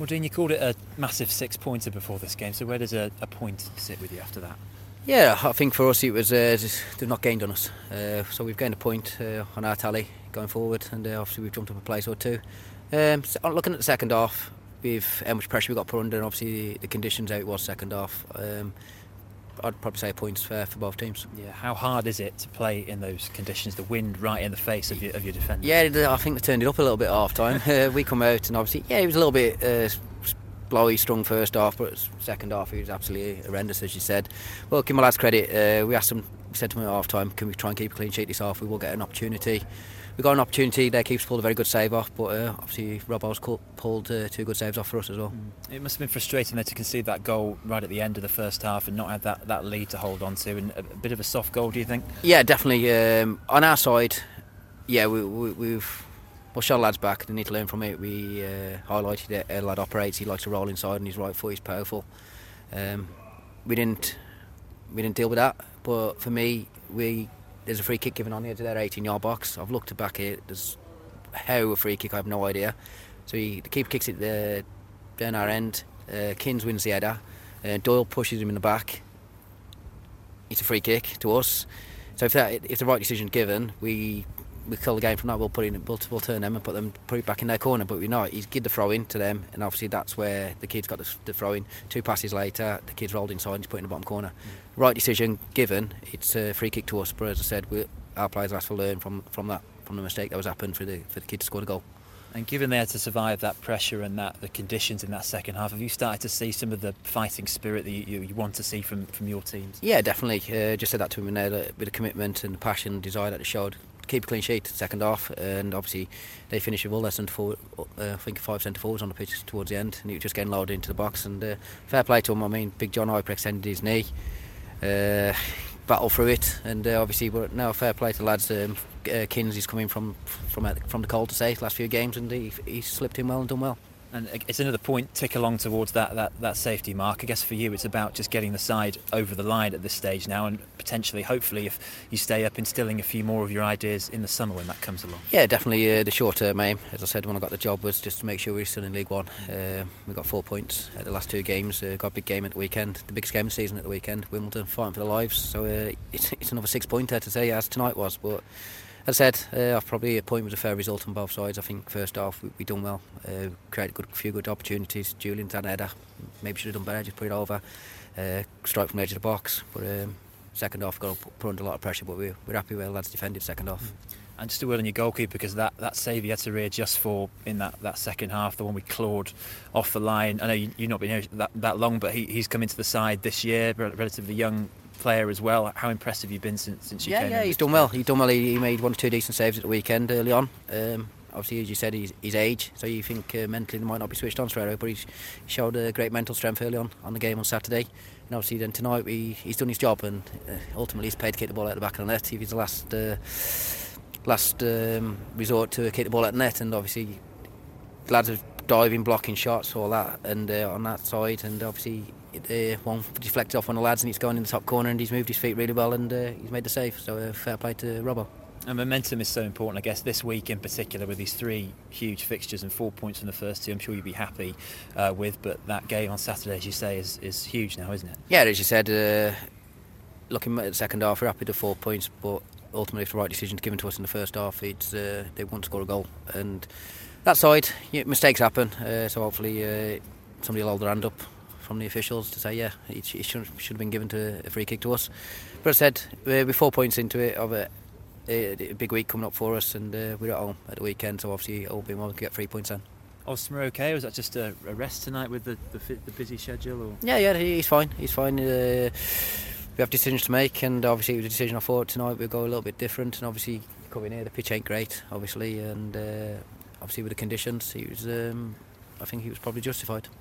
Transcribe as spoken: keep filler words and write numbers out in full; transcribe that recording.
Well, Dean, you called it a massive six-pointer before this game, so where does a, a point sit with you after that? Yeah, I think for us it was uh, just, they've not gained on us, uh, so we've gained a point uh, on our tally going forward, and uh, obviously we've jumped up a place or two. Um, so looking at the second half, with how much pressure we got put under, and obviously the conditions how it was second half, um, I'd probably say points fair for both teams. Yeah, how hard is it to play in those conditions? The wind right in the face of your, of your defenders. Yeah, I think they turned it up a little bit at half time. uh, we come out and obviously, yeah, it was a little bit uh, blowy, strong first half, but second half it was absolutely horrendous, as you said. Well, give my lads credit. Uh, we asked them, we said to them at half time, can we try and keep a clean sheet this half? We will get an opportunity. We got an opportunity. Their keeper's pulled a very good save off, but uh, obviously Robbo's pulled uh, two good saves off for us as well. Mm. It must have been frustrating though to concede that goal right at the end of the first half and not have that, that lead to hold on to, and a, a bit of a soft goal, do you think? Yeah, definitely. Um, on our side, yeah, we, we, we've well, shot lads back. They need to learn from it. We uh, highlighted it. A lad operates. He likes to roll inside, and his right foot is powerful. Um, we didn't we didn't deal with that, but for me, we. There's a free kick given on the edge of their eighteen-yard box. I've looked back at it. There's how a free kick, I have no idea. So he, the keeper kicks it there, down our end. Uh, Kins wins the header. Uh, Doyle pushes him in the back. It's a free kick to us. So if that, if the right decision given, we we kill the game from that. We'll put in, we'll, we'll turn them and put them put it back in their corner. But we're not. He's give the throw in to them, and obviously that's where the kid's got the, the throw in. Two passes later, the kid's rolled inside and he's put in the bottom corner. Mm. Right decision given. It's a free kick to us. But as I said, we, our players have to learn from, from that, from the mistake that was happened for the for the kid to score the goal. And given they had to survive that pressure and that the conditions in that second half, have you started to see some of the fighting spirit that you, you want to see from, from your teams? Yeah, definitely. Uh, just said that to him in there, a bit of commitment and passion and desire that they showed. Keep a clean sheet second half, and obviously they finished with all their centre forward, uh, I think five centre forwards on the pitch towards the end, and he was just getting loaded into the box. And uh, fair play to him. I mean, Big John Hyper extended his knee, uh, battled through it, and uh, obviously we're now fair play to the lads. Um, uh, Kins is coming from from uh, from the cold to say last few games, and he he slipped in well and done well. And it's another point tick along towards that, that, that safety mark. I guess for you it's about just getting the side over the line at this stage now, and potentially, hopefully, if you stay up, instilling a few more of your ideas in the summer when that comes along. Yeah, definitely. Uh, the short-term aim, as I said when I got the job, was just to make sure we're still in League One. Uh, we got four points at the last two games. Uh, got a big game at the weekend, the biggest game of the season at the weekend. Wimbledon fighting for their lives. So uh, it's, it's another six-pointer to say, as tonight was, but. As I said, uh, I've probably a point was a fair result on both sides. I think first half we, we done well, uh, created a good, few good opportunities. Julian's had a header, maybe should have done better, just put it over, uh, strike from the edge of the box. But um, second half got put under a lot of pressure, but we're, we're happy where the lads defended second half. Mm. And just a word on your goalkeeper, because that, that save you had to readjust for in that, that second half, the one we clawed off the line. I know you, you've not been here that, that long, but he, he's come into the side this year, relatively young player as well. How impressed have you been since since you yeah, came yeah, in? Yeah, he's done well. He's done well. He, he made one or two decent saves at the weekend early on. Um, obviously, as you said, he's his age, so you think uh, mentally they might not be switched on straight away, but he's, he showed a great mental strength early on on the game on Saturday. And obviously then tonight he, he's done his job, and uh, ultimately he's paid to kick the ball out the back of the net. If he's the last uh, last um, resort to kick the ball out the net, and obviously lads are diving, blocking shots, all that, and uh, on that side, and obviously uh, one deflected off on the lads and he's gone in the top corner, and he's moved his feet really well, and uh, he's made the save. So uh, fair play to Robbo. And momentum is so important, I guess, this week in particular, with these three huge fixtures and four points from the first two. I'm sure you'd be happy uh, with, but that game on Saturday, as you say, is, is huge now, isn't it? Yeah, as you said, uh, looking at the second half, we're happy to four points, but ultimately, if the right decision's given to us in the first half, it's uh, they want to score a goal, and that side, yeah, mistakes happen. Uh, so hopefully, uh, somebody will hold their hand up from the officials to say, yeah, it, it should should have been given to a free kick to us. But as I said, we're, we're four points into it of a, a, a big week coming up for us, and uh, we're at home at the weekend. So obviously, all being well, we can get three points then. Osmer okay? Or was that just a, a rest tonight with the, the the busy schedule? Or? Yeah, yeah, he's fine. He's fine. Uh, we have decisions to make, and obviously, with the decision I thought tonight, we'll go a little bit different. And obviously, coming here, the pitch ain't great, obviously, and uh, obviously with the conditions, he was. Um, I think he was probably justified.